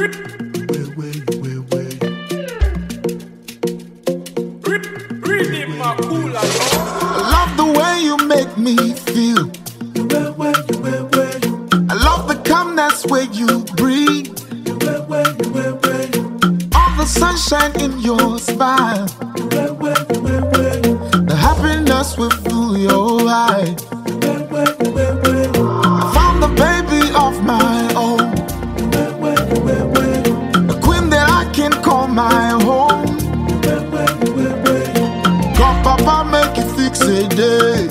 love the way you make me feel. I love the calmness where you breathe. All the sunshine in your smile. The happiness will fill your eyes. I found the baby of my own, a queen that I can call my home. God, Papa, make it fix a day.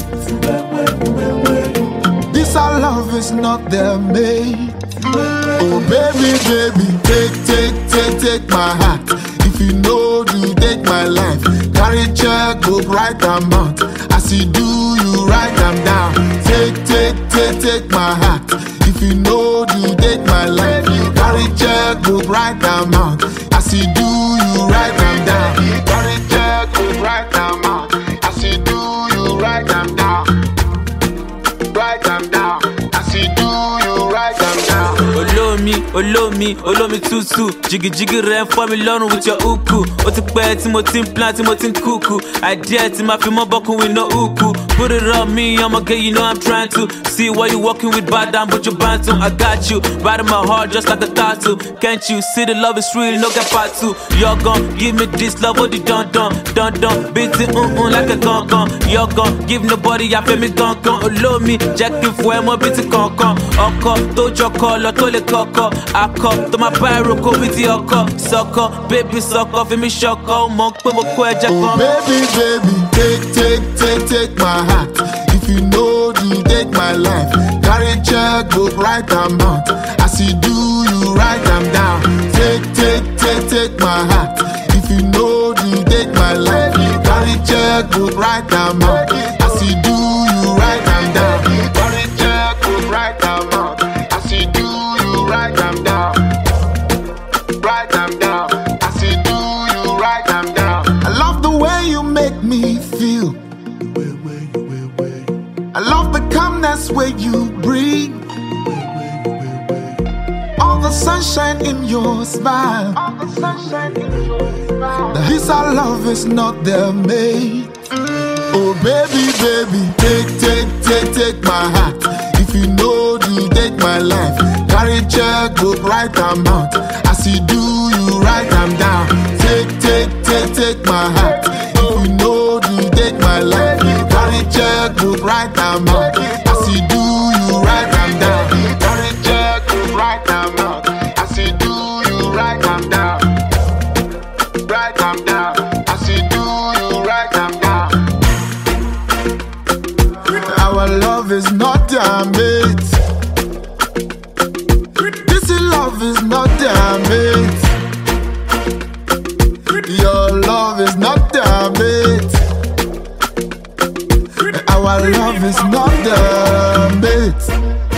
This our love is not their mate. Oh baby, baby, take my heart. If you know you take my life, carry check, go write them out. As you do, you write them down. Take my heart. If you know you take my life, carry check, go write them out. As you do, you write them down. Carry check, go write them out. As you do, you write them down. Write them down. As you do, you write them down. Olómi tútù. Jiggy rẹ̀ ń fọ́ mi lọ́rùn with your uku. Ó ti pẹ́ tí mo ti ń plan, tí mo ti ń kúkú. Idea tí ma fi mọ́ bọ́kùn with no uku. Put it on me, I'ma get you know I'm trying to. See why you walking with bad down, but you bantu. I got you, right in my heart just like a tattoo. Can't you see the love is real, no get part two. You're gon' give me this love, what the dun. Beat it like a gun. You're gon' give nobody, I feel me gun. Olómi, jẹ́ kí n fún ẹ mọ́ bí ti kankan. Ọkọ tó jọkọ lọ tó lè kọ́kọ́. Akọ tó máa bá ẹrù kó bí ti ọkọ. Sọkọ, baby sọkọ, fi mi ṣọkọ. Ó mọ̀ pé mo kó ẹ̀jẹ̀ kan. Oh baby, take my heart. If you know you take my life, carry check, go write them out. As you do, you write them down. Take my heart. If you know you take my life, carry check, go write them out. As you do, you write them down. Carry check, go write them out. As you do, you write them down. Write them down. As you do, you write them down. I love the way you make me feel. I love the calmness where you breathe. All the sunshine in your smile. This our love is not their mate. Oh baby, take my heart. If you know you take my life, carry check, go write them out. As you do, you write them down. Take my heart. If you know you take my life, carry check, go write them out. As you do, you write them down. Carry check, go write them out. As you do, you write them down. Write them down. As you do, you write them down. Our love is not their mate. This love is not their mate. Your love is not their mate. Our love is not their mate.